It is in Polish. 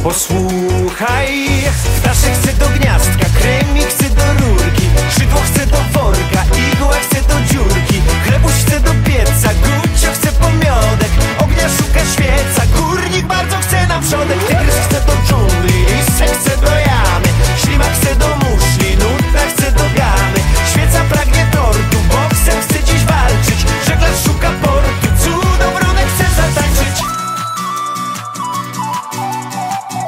Posłuchaj, Staszek chce do gniazdka, kremik chce do rurki, szydło chce do worka, igła chce do dziurki.